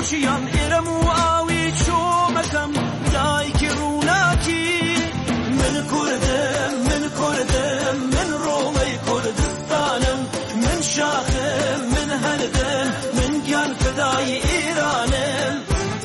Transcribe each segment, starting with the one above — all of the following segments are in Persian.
چیان ایرم و آوی چومکم دای که روناکی من کردم من رومی کردستانم من شاخم من هردم من گیان فدای ایرانم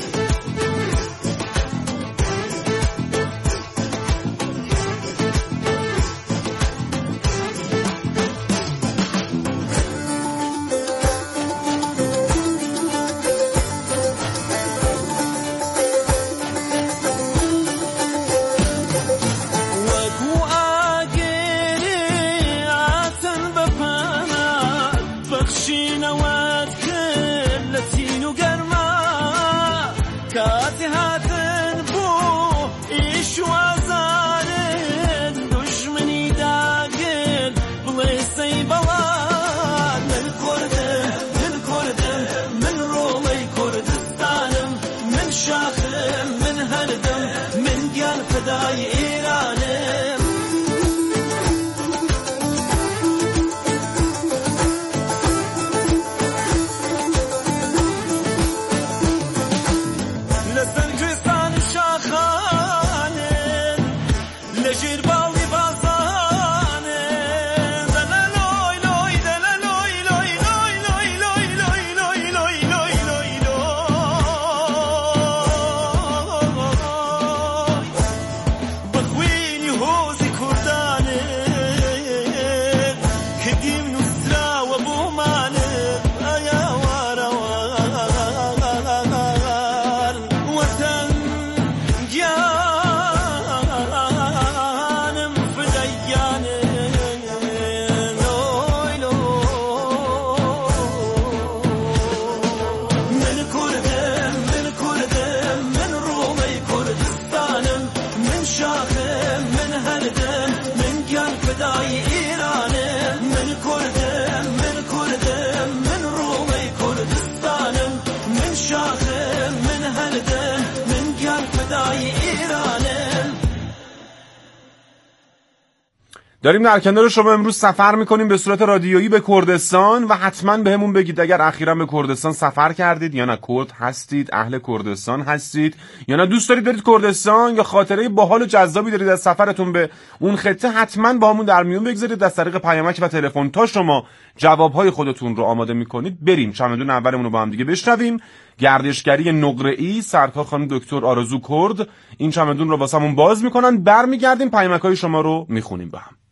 داریم در کنار شما امروز سفر میکنیم به صورت رادیویی به کردستان و حتما بهمون بگید اگر اخیراً به کردستان سفر کردید یا نه کرد هستید، اهل کردستان هستید یا نه دوست دارید برید کردستان یا خاطره باحال و جذابی دارید از سفرتون به اون خطه، حتما با همون در میون بگذارید از طریق پیامک و تلفن. تا شما جوابهای خودتون رو آماده میکنید بریم چمدون اولمون رو با هم دیگه بشنویم. گردشگری نقره‌ای سرکار خانم دکتر آرزو کرد این چمدون رو واسمون باز میکنن، برمیگردیم پیامک‌های شما رو میخونیم با هم.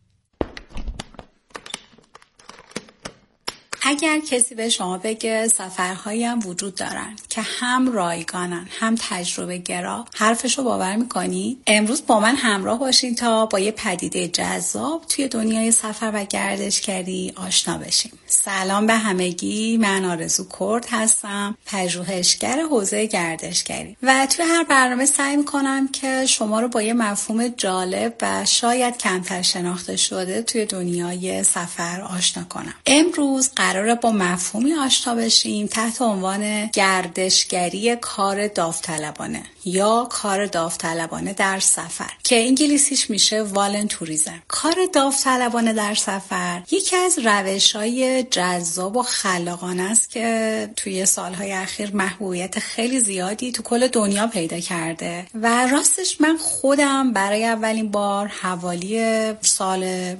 اگر کسی به شما بگه سفرهایی هم وجود دارن که هم رایگانن هم تجربه گرا، حرفشو باور میکنی؟ امروز با من همراه باشین تا با یه پدیده جذاب توی دنیای سفر و گردشگری آشنا بشیم. سلام به همگی، من آرزو کرد هستم، پژوهشگر حوزه گردشگری و توی هر برنامه سعی میکنم که شما رو با یه مفهوم جالب و شاید کمتر شناخته شده توی دنیای سفر آشنا کنم. امروز قراره با مفهومی آشنا بشیم تحت عنوان گردشگری کار داوطلبانه یا کار داوطلبانه در سفر که انگلیسیش میشه والنتوریزم. کار داوطلبانه در سفر یکی از روش‌های جذاب و خلاقانه است که توی سالهای اخیر محبوبیت خیلی زیادی تو کل دنیا پیدا کرده و راستش من خودم برای اولین بار حوالی سال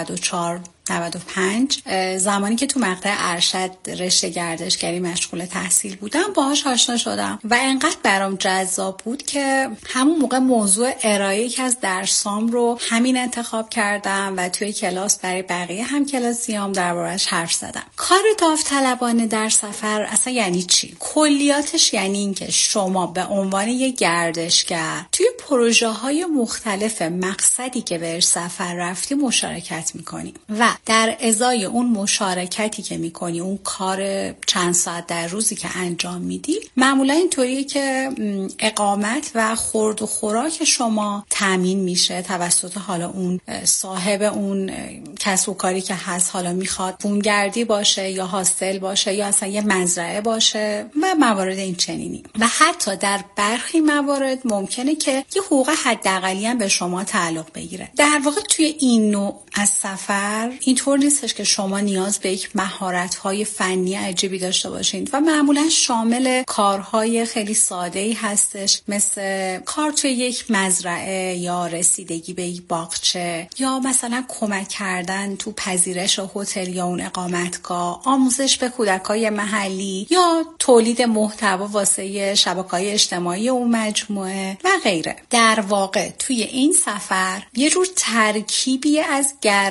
95 زمانی که تو مقطع ارشد رشته گردشگری مشغول تحصیل بودم باهاش آشنا شدم و انقدر برام جذاب بود که همون موقع موضوع ارائه یکی از درسام رو همین انتخاب کردم و توی کلاس برای بقیه هم کلاسیام درباره‌اش حرف زدم. کار داوطلبانه در سفر اصلا یعنی چی؟ کلیاتش یعنی این که شما به عنوان یک گردشگر توی پروژه‌های مختلف مقصدی که بهش سفر رفتی مشارکت می‌کنی و در ازای اون مشارکتی که میکنی، اون کار چند ساعت در روزی که انجام میدی، معمولا اینطوریه که اقامت و خورد و خوراک شما تامین میشه توسط حالا اون صاحب اون کسب و کاری که هست، حالا میخواد بومگردی باشه یا هاستل باشه یا اصلا یه مزرعه باشه و موارد این چنینی. و حتی در برخی موارد ممکنه که یه حقوق حداقلی هم به شما تعلق بگیره. در واقع توی این نوع از سفر اینطور نیستش که شما نیاز به یک مهارت‌های فنی عجیبی داشته باشین و معمولا شامل کارهای خیلی ساده‌ای هستش، مثل کار توی یک مزرعه یا رسیدگی به یک باغچه یا مثلا کمک کردن تو پذیرش هتل یا اون اقامتگاه، آموزش به کودکای محلی یا تولید محتوا واسه شبکه‌های اجتماعی اون مجموعه و غیره. در واقع توی این سفر یه جور ترکیبی از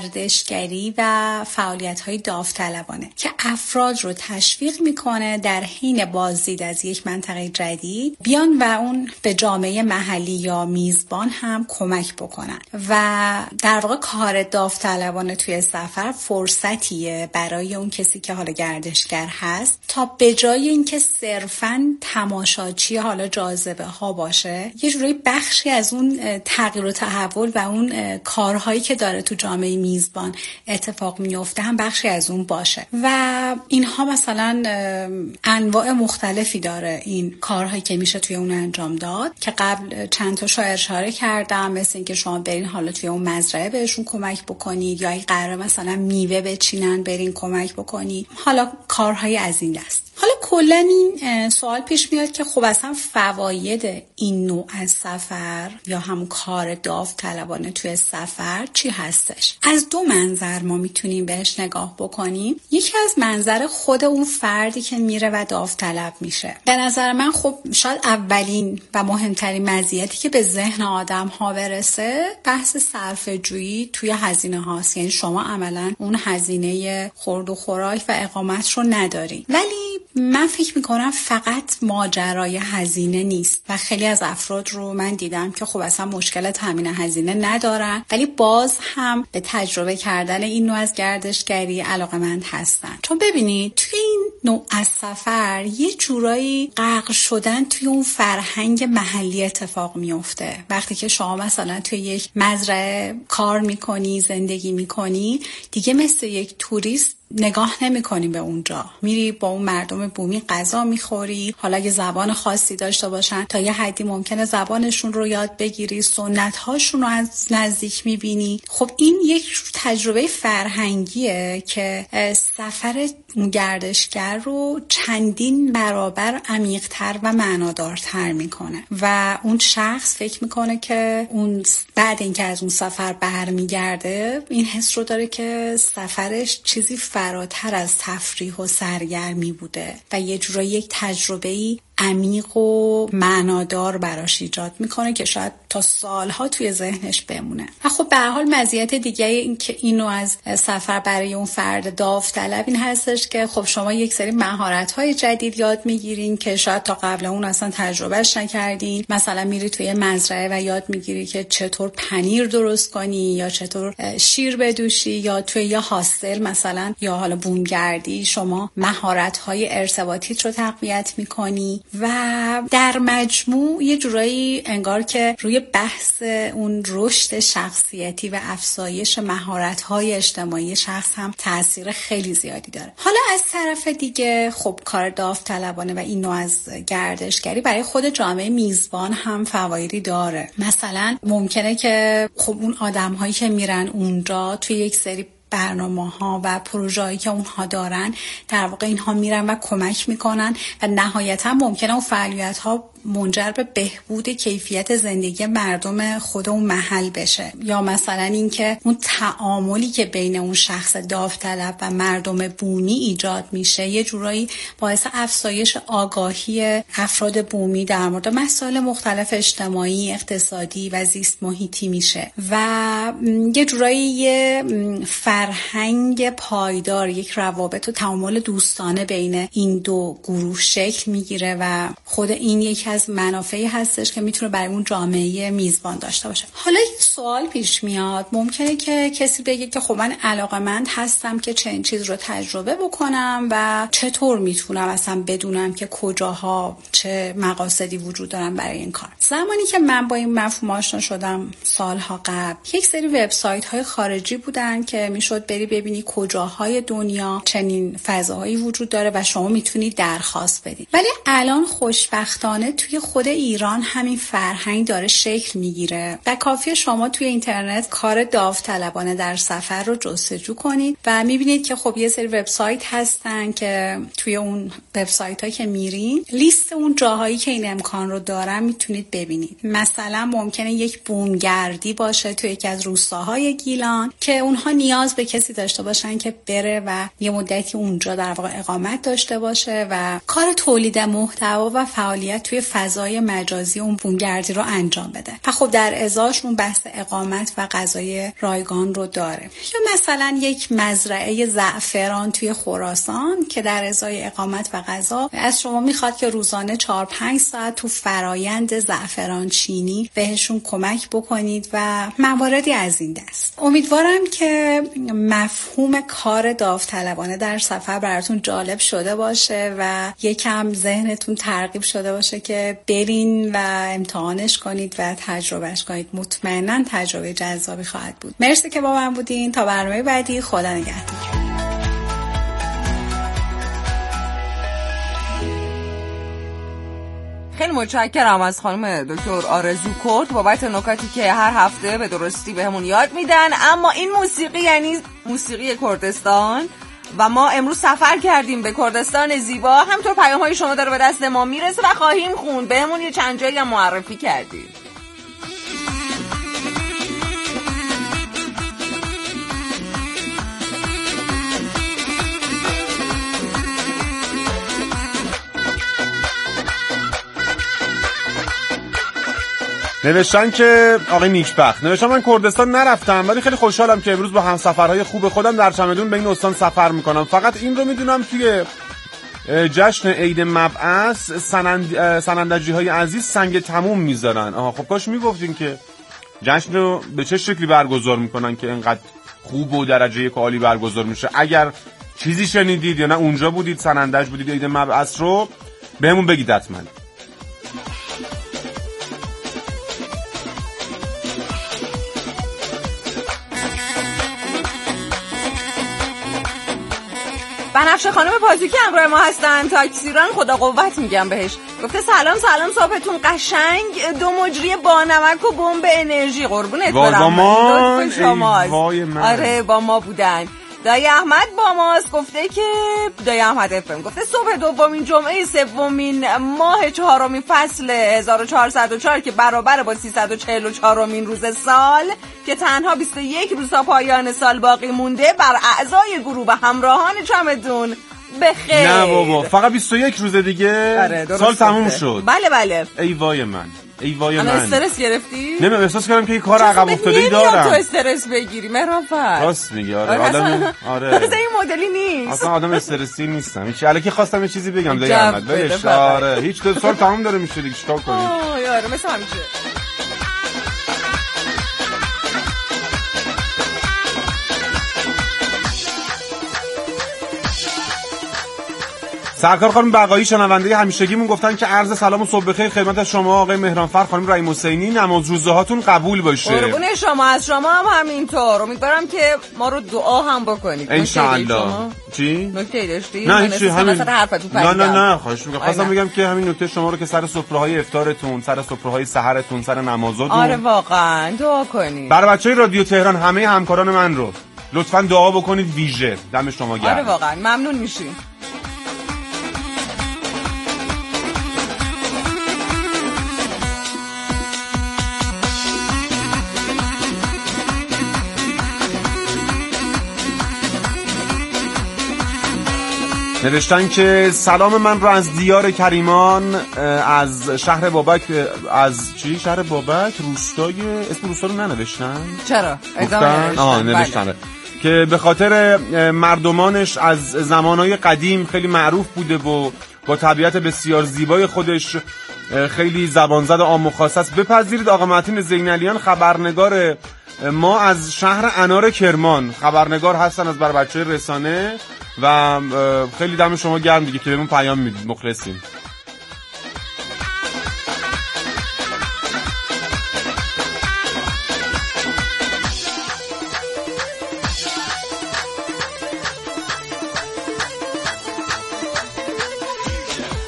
گردشگری و فعالیت‌های داوطلبانه که افراد رو تشویق میکنه در حین بازدید از یک منطقه جدید بیان و اون به جامعه محلی یا میزبان هم کمک بکنن و در واقع کار داوطلبانه توی سفر فرصتیه برای اون کسی که حالا گردشگر هست تا به جای اینکه صرفاً تماشاچی حالا جاذبه ها باشه، یه جوری بخشی از اون تغییر و تحول و اون کارهایی که داره تو جامعه میزبان اتفاق میفته هم بخشی از اون باشه. و اینها مثلا انواع مختلفی داره، این کارهایی که میشه توی اون انجام داد که قبل چند تاشو اشاره کردم، مثل اینکه شما برین حالا توی اون مزرعه بهشون کمک بکنید یا اگه قراره مثلا میوه بچینن برین کمک بکنید، حالا کارهای از این دست. حالا کلا این سوال پیش میاد که خب اصلا فواید این نوع از سفر یا هم کار داوطلبانه توی سفر چی هستش؟ از دو منظر ما میتونیم بهش نگاه بکنیم. یکی از منظر خود اون فردی که میره و داوطلب میشه. به نظر من خب شاید اولین و مهمترین مزیتی که به ذهن آدم ها برسه بحث صرفه جویی توی هزینه هاست. یعنی شما عملا اون هزینه خورد و خوراک و اقامت رو ندارین. ولی من فکر میکنم فقط ماجرای هزینه نیست و خیلی از افراد رو من دیدم که خب اصلا مشکل تامین هزینه ندارن ولی باز هم به تجربه کردن این نوع از گردشگری علاقه‌مند هستن. چون ببینید توی این نوع از سفر یه جورایی غرق شدن توی اون فرهنگ محلی اتفاق میفته. وقتی که شما مثلا توی یک مزرعه کار میکنی، زندگی میکنی، دیگه مثل یک توریست نگاه نمی کنی به اونجا، میری با اون مردم بومی غذا میخوری، حالا یه زبان خاصی داشته باشن تا یه حدی ممکنه زبانشون رو یاد بگیری، سنت هاشون رو از نزدیک میبینی. خب این یک تجربه فرهنگیه که سفر گردشگر رو چندین برابر عمیق‌تر و معنادارتر میکنه و اون شخص فکر میکنه که اون بعد اینکه از اون سفر برمیگرده این حس رو داره که سفرش چیزی فراتر از تفریح و سرگرمی بوده و یه جورایی یک تجربه‌ای عمیق و معنادار براش ایجاد میکنه که شاید تا سالها توی ذهنش بمونه. و خب به هر حال مزیت دیگه این که اینو از سفر برای اون فرد داوطلب این هستش که خب شما یک سری مهارت‌های جدید یاد میگیرین که شاید تا قبل اون اصلا تجربهش نکردین. مثلا میری توی مزرعه و یاد میگیری که چطور پنیر درست کنی یا چطور شیر بدوشی، یا توی یا هاستل مثلا یا حالا بومگردی شما مهارت‌های ارتباطیت رو تقویت میکنی و در مجموع یه جورایی انگار که روی بحث اون رشد شخصیتی و افزایش مهارت‌های اجتماعی شخص هم تأثیر خیلی زیادی داره. حالا از طرف دیگه خب کار داوطلبانه و این نوع از گردشگری برای خود جامعه میزبان هم فوایدی داره. مثلا ممکنه که خب اون آدم‌هایی که میرن اونجا توی یک سری برنامه‌ها و پروژه‌ای که اونها دارن در واقع اینها میرن و کمک میکنن و نهایتا ممکنه اون فعالیت‌ها منجر به بهبود کیفیت زندگی مردم خود اون محل بشه. یا مثلا اینکه اون تعاملی که بین اون شخص داوطلب و مردم بومی ایجاد میشه یه جورایی باعث افزایش آگاهی افراد بومی در مورد مسائل مختلف اجتماعی، اقتصادی و زیست محیطی میشه و یه جورایی یه فرهنگ پایدار، یک روابط و تعامل دوستانه بین این دو گروه شکل میگیره و خود این یک از منافعی هستش که میتونه برای اون جامعه میزبان داشته باشه. حالا این سوال پیش میاد، ممکنه که کسی بگه که خب من علاقه‌مند هستم که چه این چیز رو تجربه بکنم و چطور میتونم اصلا بدونم که کجاها چه مقاصدی وجود دارن برای این کار. زمانی که من با این مفهوم آشنا شدم سالها قبل، یک سری وبسایت های خارجی بودن که میشد شد بری ببینی کجاهای دنیا چنین فضاهایی وجود داره و شما میتونید درخواست بدید. ولی الان خوشبختانه توی خود ایران همین فرهنگ داره شکل میگیره و کافیه شما توی اینترنت کار داوطلبانه در سفر رو جستجو کنید و میبینید که خب یه سری وبسایت هستن که توی اون وبسایت‌ها که میرین لیست اون جاهایی که این امکان رو دارن میتونید ببینید. مثلا ممکنه یک بومگردی باشه توی یکی از روستاهای گیلان که اونها نیاز به کسی داشته باشن که بره و یه مدتی اونجا در واقع اقامت داشته باشه و کار تولید محتوا و فعالیت توی فضای مجازی اون بومگردی رو انجام بده و خب در ازاش اون بحث اقامت و غذای رایگان رو داره. یا مثلا یک مزرعه زعفران توی خراسان که در ازای اقامت و غذا از شما میخواد که روزانه 4-5 ساعت تو فرایند زعفران چینی بهشون کمک بکنید و مواردی از این دست. امیدوارم که مفهوم کار داوطلبانه در سفر براتون جالب شده باشه و یکم ذهنتون ترغیب شده باشه که برین و امتحانش کنید و تجربهش کنید. مطمئناً تجربه جذابی خواهد بود. مرسی که با من بودین. تا برنامه بعدی، خدا نگهدار. خیلی متشکرم از خانم دکتر آرزو کرد بابت نکاتی که هر هفته به درستی بهمون یاد میدن. اما این موسیقی یعنی موسیقی کردستان و ما امروز سفر کردیم به کردستان زیبا. همینطور پیام‌های شما داره به دست ما میرسه و خواهیم خوند. بهمون یه چند جایی هم معرفی کردید. نوشتن که آقای نیکبخت نوشتن من کردستان نرفتم ولی خیلی خوشحالم که امروز با همسفرهای خوب خودم در چمدون به این استان سفر میکنم. فقط این رو میدونم توی جشن عید مبعث سنندجی های عزیز سنگ تموم میذارن. خب کاش میگفتین که جشن رو به چه شکلی برگزار میکنن که اینقدر خوب و درجه یک عالی برگزار میشه. اگر چیزی شنیدید یا نه اونجا بودید سنندج بودید عید مبعث رو بهمون بگید حتما. بنفشه خانم پازوکی همراه ما هستن. تاکسیران خدا قوت میگم بهش. گفته سلام صبحتون قشنگ. 2 مجری با نمک و بمب انرژی قربونت برم. لطف شماست. آره با ما بودن. دایی احمد با ماست. گفته که دایی احمد افم گفته صبح دومین جمعه سومین ماه 4مین فصل 1404 که برابر با 344مین روز سال که تنها 21 روز تا پایان سال باقی مونده بر اعضای گروه و همراهان چمدون بخیر. نه بابا فقط 21 روز دیگه. آره سال تموم شد. بله. ای وای من. استرس گرفتی؟ نه احساس کردم که یه کار عقب افتاده‌ای دارم. تو استرس بگیری مهرانفر. راست میگی. آره آره این مدلی نیست. اصلا آدم استرسی نیستم. هیچ الکی خواستم یه چیزی بگم دایی احمد بهش. آره هیچ سال تموم داره میشه دیگه چیکار کنیم؟ آره مثلا همیشه. سرکار خانم بقایی شنونده همیشگیمون گفتن که عرض سلام و صبح بخیر خدمت شما آقای مهرانفر خانم رحیم حسینی. نماز روزه هاتون قبول باشه. قربون شما. از شما هم همینطور. امیدوارم که ما رو دعا هم بکنید ان شاء الله. چی؟ نکته داشتی؟ نه هیچی همین. نه خواهش می‌کنم. خواستم بگم که همین نکته شما رو که سر سفره‌های افطارتون، سر سفره‌های سحرتون، سر نمازاتون آره واقعا دعا کنید. برای بچهای رادیو تهران همه همکاران من رو لطفاً دعا بکنید ویژه. دم شما گرم. آره واقعا ممنون میشیم. نوشتن که سلام من رو از دیار کریمان از شهر بابک از چی؟ شهر بابک روستای اسم روستا رو ننوشتن؟ چرا؟ نوشتن بله. که به خاطر مردمانش از زمانهای قدیم خیلی معروف بوده و با طبیعت بسیار زیبای خودش خیلی زبانزد عام و خاص است. بپذیرید آقا متین زینالیان خبرنگار ما از شهر انار کرمان خبرنگار هستن از بر بچه‌های رسانه و خیلی دم شما گرم دیگه که بهمون پیام میدید. مخلصیم.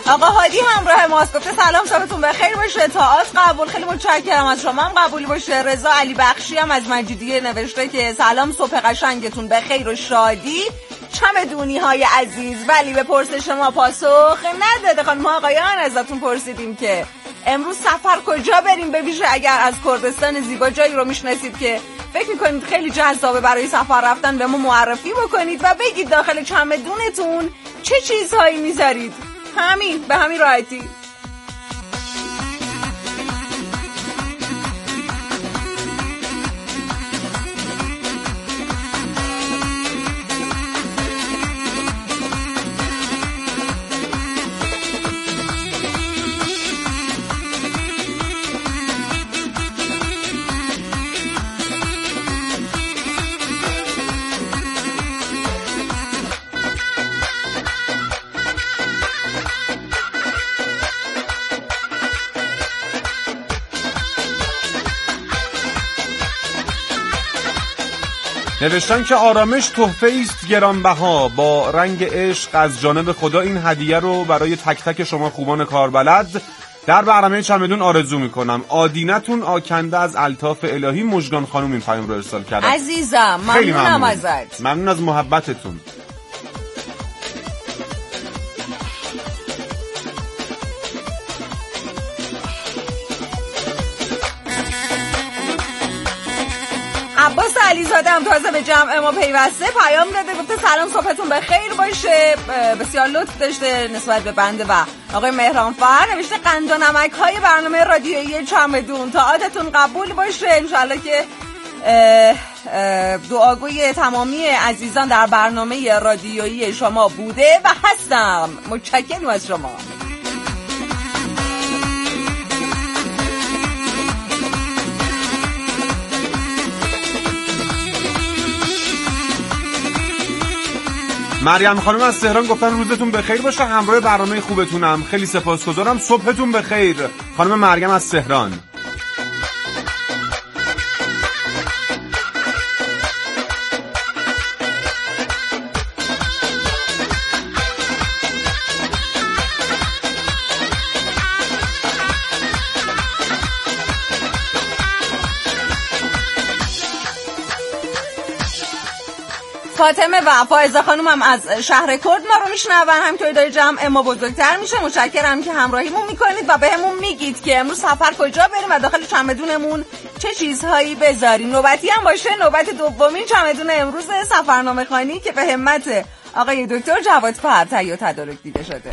آقا هادی همراه ماست، گفته سلام صبحتون بخیر باشه. تاعت قبول، خیلی متشکرم از شما، هم قبولی باشه. رضا علی بخشی هم از مجیدیه نوشته که سلام صبح قشنگتون بخیر و شادی چمدونی های عزیز. ولی به پرسش ما پاسخ نداده. خانم آقایان ازتون پرسیدیم که امروز سفر کجا بریم، به ویژه اگر از کردستان زیبا جایی رو میشناسید که فکر میکنید خیلی جذابه برای سفر رفتن، به ما معرفی بکنید و بگید داخل چمدونتون چه چیزهایی میذارید. همین به همین راحتی. نوشتن که آرامش تحفه است گرانبها، با رنگ عشق از جانب خدا این هدیه رو برای تک تک شما خوبان کاربلد در برنامه چمدون آرزو میکنم. آدینتون آکنده از الطاف الهی. مژگان خانم این پیام رو ارسال کردن. عزیزم ممنونم ازت، ممنون از محبتتون. عباس علیزاده هم تازه به جمع ما پیوسته، پیام داده، گفته سلام صبحتون بخیر باشه. بسیار لطف داشته نسبت به بنده و آقای مهرانفر. نوشته قند و نمک های برنامه رادیویی چمدون تا عادتون قبول باشه. انشالله که دعاگوی تمامی عزیزان در برنامه رادیویی شما بوده و هستم. متشکرم از شما. مریم خانم از تهران گفتن روزتون بخیر باشه، همراه برنامه خوبتونم، خیلی سپاسگزارم، صبحتون بخیر. خانم مریم از تهران. فاطمه و فائزه خانوم هم از شهر کرد ما رو میشنون، همینطوری داره جمع ما بزرگتر میشه. متشکرم که همراهیمون میکنید و بهمون میگید که امروز سفر کجا بریم و داخل چمدونمون چه چیزهایی بذاریم. نوبتی هم باشه نوبت دومین چمدون امروز سفرنامه خوانی که به همت آقای دکتر جوادفر تهیه و تدارک دیده شده.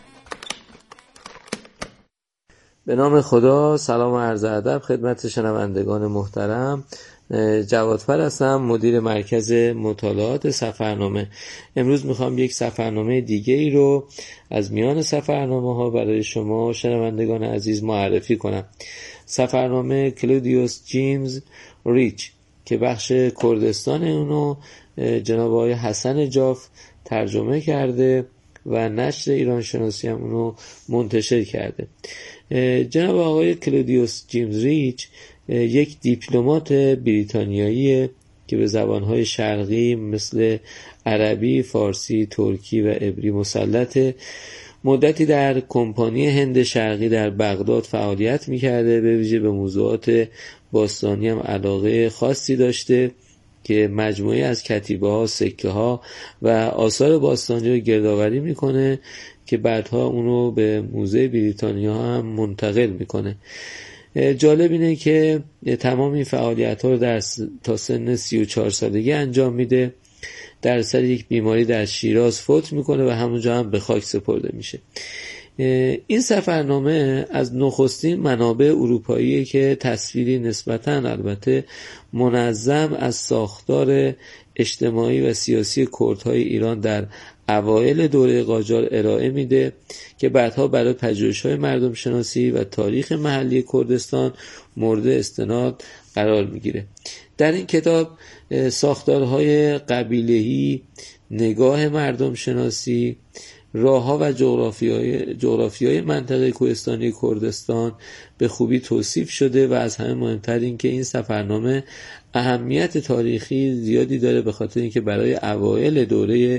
به نام خدا، سلام و عرض ادب خدمت شنوندگان محترم. جوادفر هستم، مدیر مرکز مطالعات سفرنامه. امروز میخوام یک سفرنامه دیگه ای رو از میان سفرنامه ها برای شما شنوندگان عزیز معرفی کنم. سفرنامه کلودیوس جیمز ریچ که بخش کردستان اونو جناب آقای حسن جاف ترجمه کرده و نشر ایران شناسی هم اونو منتشر کرده. جناب آقای کلودیوس جیمز ریچ یک دیپلمات بریتانیایی که به زبانهای شرقی مثل عربی، فارسی، ترکی و عبری مسلطه. مدتی در کمپانی هند شرقی در بغداد فعالیت می‌کرده، به ویژه به موضوعات باستانی هم علاقه خاصی داشته که مجموعه از کتیبه‌ها، سکه‌ها و آثار باستانی رو گردآوری می‌کنه که بعدها اونو به موزه بریتانیا هم منتقل می‌کنه. جالب اینه که تمام این فعالیت‌ها رو تا سن 34 سالگی انجام میده. در سر یک بیماری در شیراز فوت میکنه و همونجا هم به خاک سپرده میشه. این سفرنامه از نخستین منابع اروپایی که تصویری نسبتاً البته منظم از ساختار اجتماعی و سیاسی کردهای ایران در اوایل دوره قاجار ارائه میده که بعدها برای پژوهش‌های مردم شناسی و تاریخ محلی کردستان مورد استناد قرار میگیره. در این کتاب ساختارهای قبیله‌ای، نگاه مردم شناسی، راه‌ها و جغرافیای منطقه کوهستانی کردستان به خوبی توصیف شده و از همه مهمتر این که این سفرنامه اهمیت تاریخی زیادی داره، به خاطر اینکه برای اوایل دوره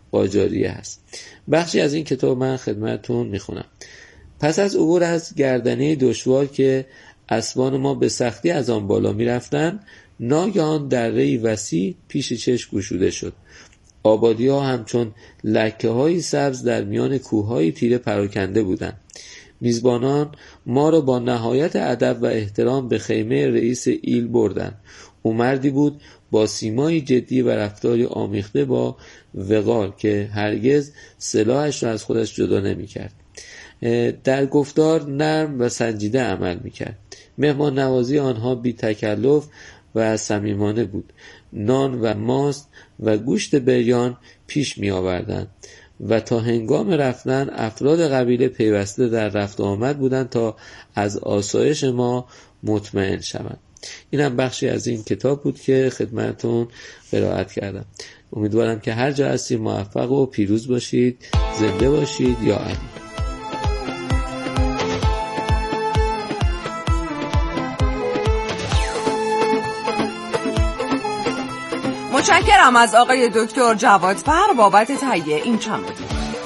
قاجاریه هست. بخشی از این کتاب من خدمتتون میخونم. پس از عبور از گردنه دشوار که اسبان ما به سختی از آن بالا میرفتند، ناگهان دره‌ای وسیع پیش چشم گشوده شد. آبادی‌ها همچون لکه‌های سبز در میان کوه‌های تیره پراکنده بودند. میزبانان ما را با نهایت ادب و احترام به خیمه رئیس ایل بردند. او مردی بود با سیمایی جدی و رفتاری آمیخته با وقار که هرگز سلاحش را از خودش جدا نمی‌کرد. در گفتار نرم و سنجیده عمل می‌کرد. مهمان نوازی آنها بی تکلف و صمیمانه بود. نان و ماست و گوشت بریان پیش می آوردند و تا هنگام رفتن افراد قبیله پیوسته در رفت و آمد بودند تا از آسایش ما مطمئن شوند. اینم بخشی از این کتاب بود که خدمتتون قرائت کردم. امیدوارم که هر جا هستید موفق و پیروز باشید. زنده باشید یا علی. متشکرم از آقای دکتر جوادفر بابت تهیه این چند بود.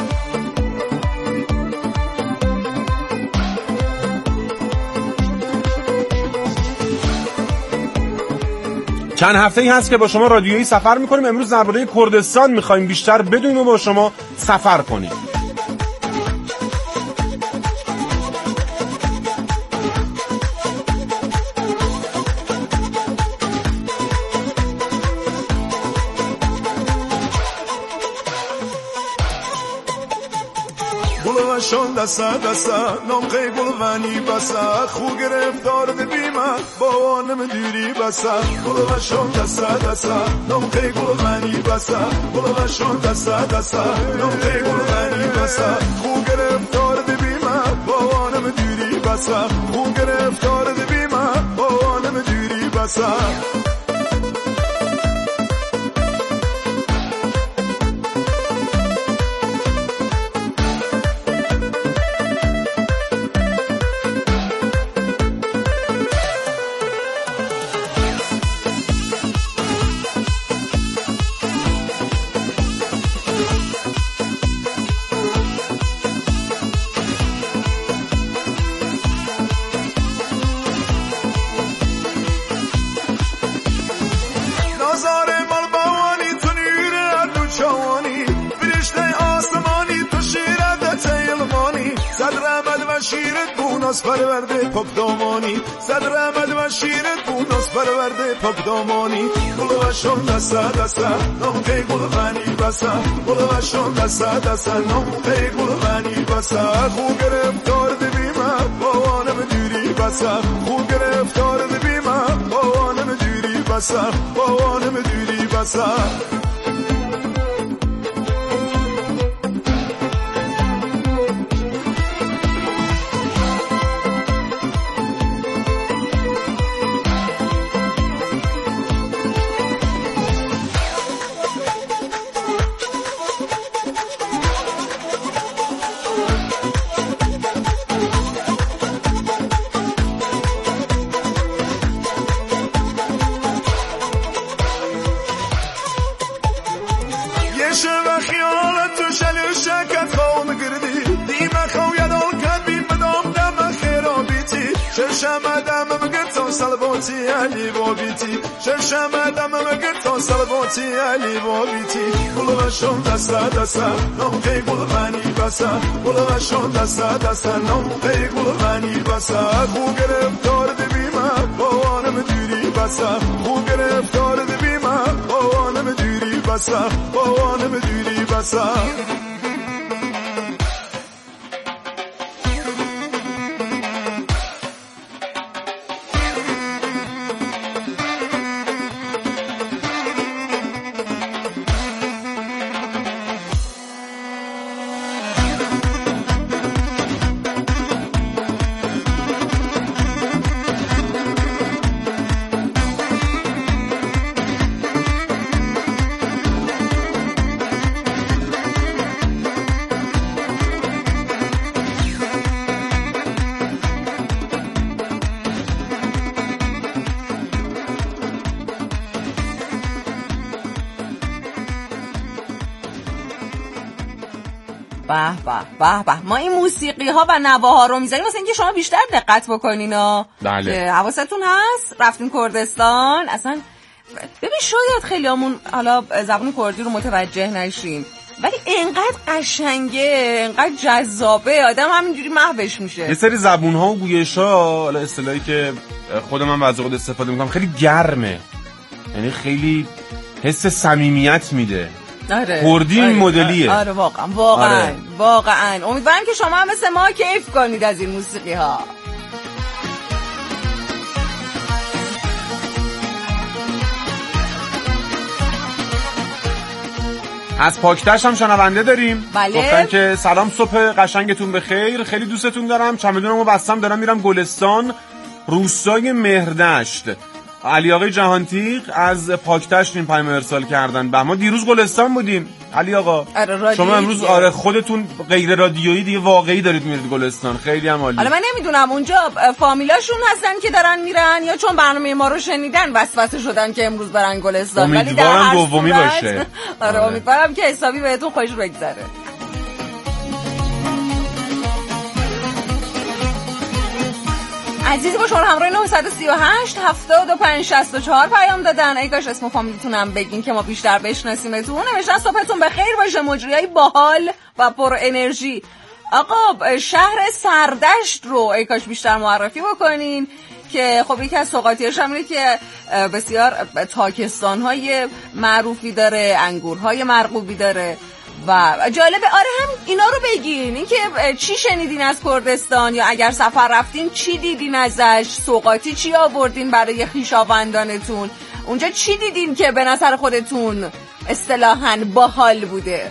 چند هفته‌ای هست که با شما رادیویی سفر می‌کنیم. امروز درباره کردستان می‌خوایم بیشتر بدونیم و با شما سفر کنیم. شون دستا دستا نمقی گلوانی بسا خو گرفتار ببیمم با نمیدونی بسا گلوشون دستا دستا نمقی گلوانی بسا گلوشون دستا دستا نمقی گلوانی بسا خو گرفتار ببیمم با نمیدونی بسا خو گرفتار ببیمم با نمیدونی بسا پرورده پاک دامانی صدر احمد و شیرت بوناس پرورده پاک دامانی گلوشون دستا دستا نمقی گلوانی بسا گلوشون دستا دستا نمقی گلوانی بسا خو گرفتار ببیمم باوانم دوری بسا خو گرفتار ببیمم باوانم دوری بسا باوانم دوری بسا علی بابیتی ششم دمم گرتا سلواتی علی بابیتی گلوشون دستا دستا نمقی گلوانی بسا گلوشون دستا دستا نمقی گلوانی بسا خو گرفتار ببیمم باوانم دوری بسا خو گرفتار ببیمم باوانم دوری بسا باوانم دوری بسا به ما این موسیقی ها و نواها رو میذاریم واسه اینکه شما بیشتر دقت بکنین ها. بله. که حواستون هست رفتین کردستان. اصلا ببین شاید خیلیامون حالا زبان کردی رو متوجه نشیم ولی اینقدر قشنگه، اینقدر جذابه، آدم همینجوری محوش میشه. یه سری زبون‌ها و گویش‌ها، حالا اصطلاحی که خود من بعضی وقت استفاده میکنم، خیلی گرمه، یعنی خیلی حس صمیمیت میده. آره. کردی این مدلیه. آره واقعا. امیدوارم که شما هم مثل ما کیف کنید از این موسیقی ها. از پاکتش هم شنونده داریم. بله. گفتن که سلام، صبح قشنگتون بخیر، خیلی دوستتون دارم، چمدونمو بستم دارم میرم گلستان، روستای مهردشت. علی آقای جهانتیق از پاکتشت این پیام ارسال کردن. به ما دیروز گلستان بودیم علی آقا. شما امروز خودتون غیر رادیویی دیگه واقعی دارید میرید گلستان. خیلی هم عالی. حالا من نمیدونم اونجا فامیلاشون هستن که دارن میرن یا چون برنامه ما رو شنیدن وسوسه شدن که امروز برن گلستان. ولی در هر دومی باشه. امیدوارم که حسابی بهتون خوش بگذره. عزیزی با شما همراه 938 75 64 پیام دادن. ای کاش اسم و فامیلتونم بگین که ما بیشتر بشناسیمتون. نوشتن صبحتون بخیر باشه، مجریای باحال و پر انرژی. آقا شهر سردشت رو ای کاش بیشتر معرفی بکنین که خب یکی از سوغاتیاش هم اینه که بسیار تاکستان‌های معروفی داره، انگورهای مرغوبی داره و جالبه. آره هم اینا رو بگین، این که چی شنیدین از کردستان یا اگر سفر رفتین چی دیدین ازش، سوغاتی چی آوردین برای خویشاوندانتون، اونجا چی دیدین که به نظر خودتون اصطلاحاً باحال بوده.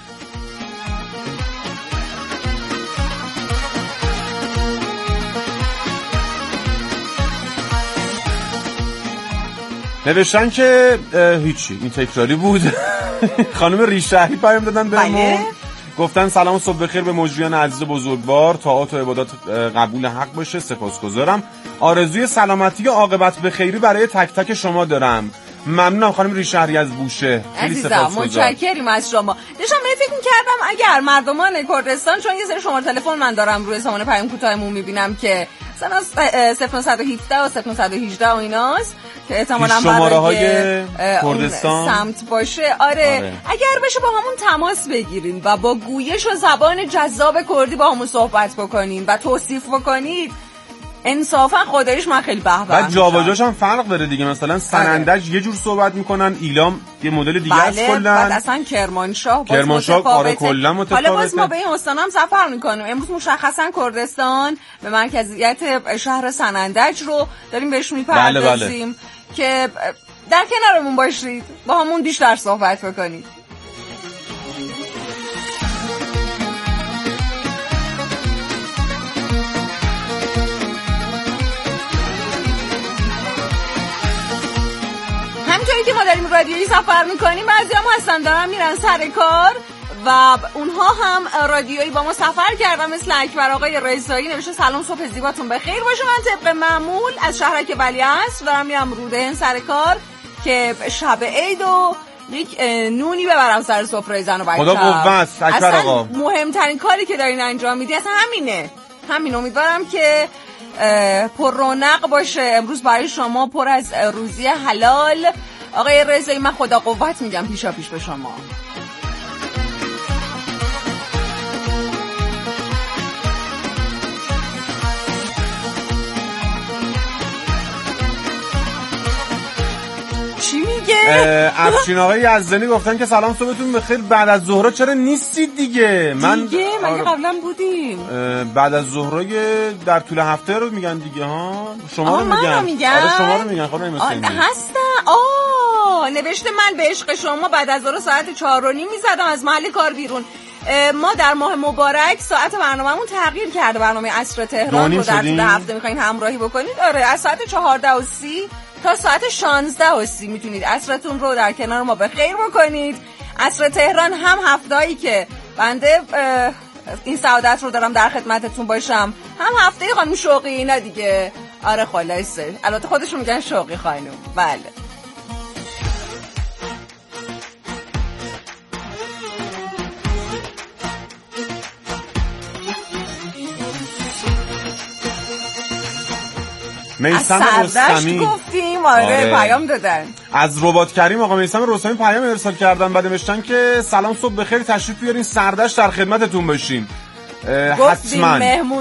نوشتن که هیچی، این تکراری بود. خانم ریشهری پیام دادن بهمون، گفتن سلام و صبح بخیر به مجریان عزیز بزرگوار، طاعات و عبادات قبول حق باشه، سپاسگزارم، آرزوی سلامتی و عاقبت بخیری برای تک تک شما دارم. ممنونم خانم ریشهری از بوشه، خیلی سپاسگزارم، متشکریم از شما. داشتم فکر می‌کردم اگر مردمان کردستان، چون یه سری شماره تلفن من دارم روی سامان پیام کوتاهمون می‌بینم که مثلا 0917 و 0918 و ایناست که احتمالاً برای کردستان سمت باشه. آره اگر بشه با همون تماس بگیرین و با گویش و زبان جذاب کردی با همون صحبت بکنین و توصیف بکنید، انصافا خداییش من خیلی به به. بعد جاواجاش هم فرق داره دیگه، مثلا سنندج یه جور صحبت میکنن، ایلام یه مدل دیگه است کلا. بعد اصلا کرمانشاه آره کلا متفاوته. حالا باز ما به این استان هم سفر میکنیم. امروز مشخصا کردستان به مرکزیت شهر سنندج رو داریم بهش میپردازیم که در کنارمون باشید، با همون بیشتر صحبت بکنید. همونطوری که ما داریم رادیویی سفر میکنیم، بعضی هم هستن دارن میرن سر کار و اونها هم رادیویی با ما سفر کردن، مثل اکبر آقای رضایی. نوشته سلام، صبح زیباتون بخیر باشه، من طبق معمول از شهرک ولیعصر دارم میرم رودهن سر کار که شب عید و یک نونی ببرم سر سفره زن و بچه‌م. خدا قوت اکبر آقا. مهمترین کاری که دارین انجام میدی اصلا همین. امیدوارم که پر رونق باشه امروز برای شما، پر از روزی حلال. آقای رضایی من خدا قوت میگم پیشا پیش به شما. چی میگه؟ افشین آقای یزدانی گفتن که سلام صبحتون بخیر، بعد از ظهرها چرا نیستید دیگه؟ من قبلا بودیم. بعد از ظهرای در طول هفته رو میگن دیگه ها. شما رو میگن. آره شما رو میگن. خانم حسینی هستن. نوشته من به عشق شما بعد از ظهر ساعت 4:30 میزدم از محل کار بیرون. ما در ماه مبارک ساعت برنامه‌مون تغییر کرده. برنامه عصر تهران رو در طول هفته میخواین همراهی بکنید. آره از ساعت 14:30 تا ساعت 16:30 میتونید عصرتون رو در کنار ما به خیر بکنید. عصر تهران هم هفته‌ای که بنده این سعادت رو دارم در خدمتتون باشم، هم هفته خانم شوقی اینا دیگه. آره خلاصه البته خودشون میگن شوقی خانم. بله میثم رستمی گفتیم. آره پیام دادن از ربات کریم. آقا میثم رستمی پیام ارسال کردن، بعد نوشتن که سلام صبح بخیر، تشریف بیارین سردشت در خدمتتون باشیم. حتما